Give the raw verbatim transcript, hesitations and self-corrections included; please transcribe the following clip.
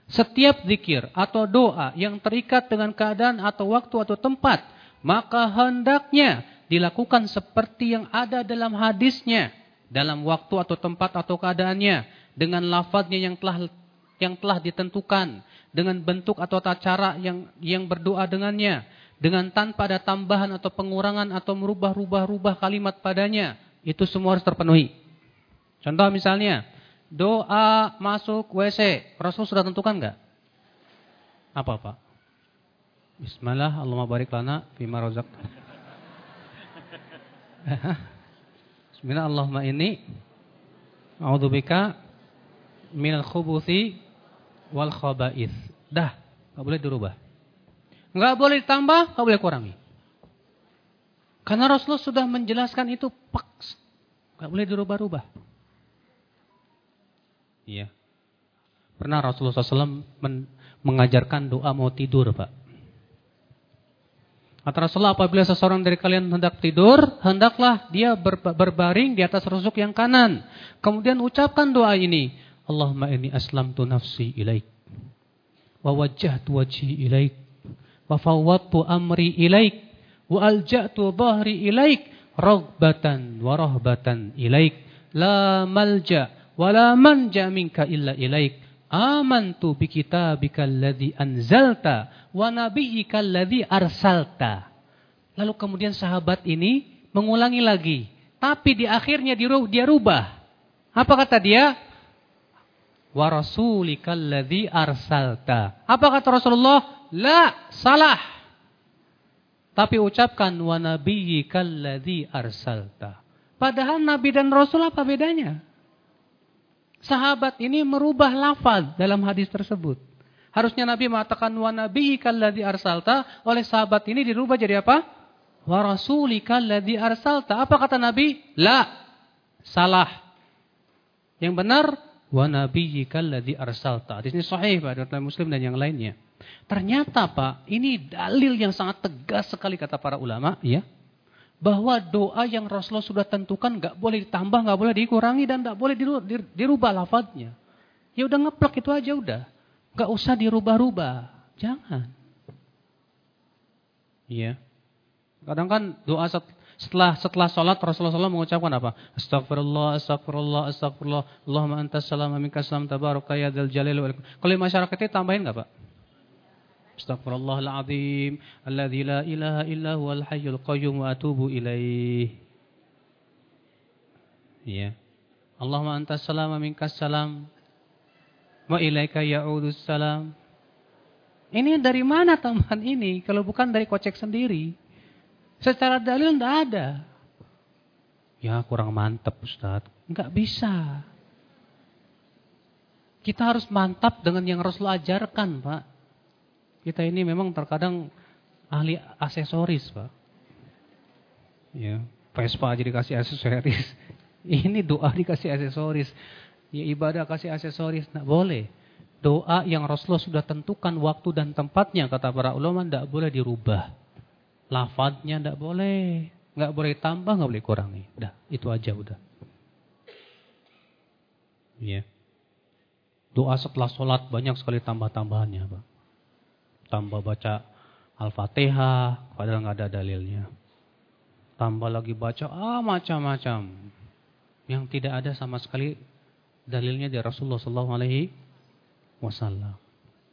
Setiap zikir atau doa yang terikat dengan keadaan atau waktu atau tempat, maka hendaknya dilakukan seperti yang ada dalam hadisnya, dalam waktu atau tempat atau keadaannya, dengan lafadznya yang telah yang telah ditentukan, dengan bentuk atau tata cara yang yang berdoa dengannya, dengan tanpa ada tambahan atau pengurangan atau merubah-rubah-rubah kalimat padanya. Itu semua harus terpenuhi. Contoh misalnya, doa masuk W C, Rasul sudah tentukan enggak? Apa Pak? Bismillah, Allahumma barik lana fima razaq. Bismillah, Allahumma inni a'udzubika minal khubuthi wal khaba'ith. Dah, enggak boleh dirubah. Enggak boleh ditambah, enggak boleh kurangi. Karena Rasulullah sudah menjelaskan itu paks. Enggak boleh dirubah-rubah. Iya. Pernah Rasulullah shallallahu alaihi wasallam men- mengajarkan doa mau tidur, Pak. Kata Rasulullah, apabila seseorang dari kalian hendak tidur, hendaklah dia ber- berbaring di atas rusuk yang kanan. Kemudian ucapkan doa ini. Allahumma inni aslamtu nafsi ilaik. Wa wajjahtu wajhi ilaik. Wa fawwadtu amri ilaik. Wa alja'tu dhahri ilaik. Raghbatan wa rahbatan ilaik. La malja' wala manja minka illa ilaik. Amantu bi kitabika alladzi anzalta wa nabiyyika alladzi arsalta. Lalu kemudian sahabat ini mengulangi lagi, tapi di akhirnya dia rubah. Apa kata dia? Wa rasulika alladzi arsalta. Apa kata Rasulullah? La, salah. Tapi ucapkan wa nabiyyika alladzi arsalta. Padahal nabi dan rasul apa bedanya? Sahabat ini merubah lafaz dalam hadis tersebut. Harusnya Nabi mengatakan wa nabiyyikal ladzi arsalta, oleh sahabat ini dirubah jadi apa? Wa rasulikal ladzi arsalta. Apa kata Nabi? La. Salah. Yang benar wa nabiyyikal ladzi arsalta. Hadis ini sahih Pak, riwayat Muslim dan yang lainnya. Ternyata Pak, ini dalil yang sangat tegas sekali kata para ulama, ya. Bahwa doa yang Rasulullah sudah tentukan gak boleh ditambah, gak boleh dikurangi, dan gak boleh dirubah lafadznya. Ya udah ngeplak itu aja udah. Gak usah dirubah-rubah. Jangan. Iya. Kadang kan doa setelah setelah sholat Rasulullah shallallahu alaihi wasallam mengucapkan apa? Astagfirullah, astagfirullah, astagfirullah. Allahumma antas salam, minkas salam, tabaraka ya dzal jalali wal ikram. Kalau masyarakat itu tambahin gak Pak? Astaghfirullahal azim alladzi la ilaha illa huwal hayyul qayyum wa atubu ilaih. Iya. Allahumma antas salam wa minkas salam wa ilaika ya'udus salam. Ini dari mana tambahan ini kalau bukan dari kocek sendiri? Secara dalil enggak ada. Ya kurang mantap Ustaz. Enggak bisa. Kita harus mantap dengan yang Rasul ajarkan, Pak. Kita ini memang terkadang ahli aksesoris, Pak. Ya, Vespa aja dikasih aksesoris. Ini doa dikasih aksesoris. Ya, ibadah kasih aksesoris, enggak boleh. Doa yang Rasulullah sudah tentukan waktu dan tempatnya, kata para ulama, enggak boleh dirubah. Lafadznya enggak boleh. Enggak boleh tambah, enggak boleh kurangi. Udah, itu aja udah. Ya. Doa setelah sholat banyak sekali tambah-tambahannya, Pak. Tambah baca Al-Fatihah, padahal nggak ada dalilnya. Tambah lagi baca ah macam-macam yang tidak ada sama sekali dalilnya dari Rasulullah Shallallahu Alaihi Wasallam.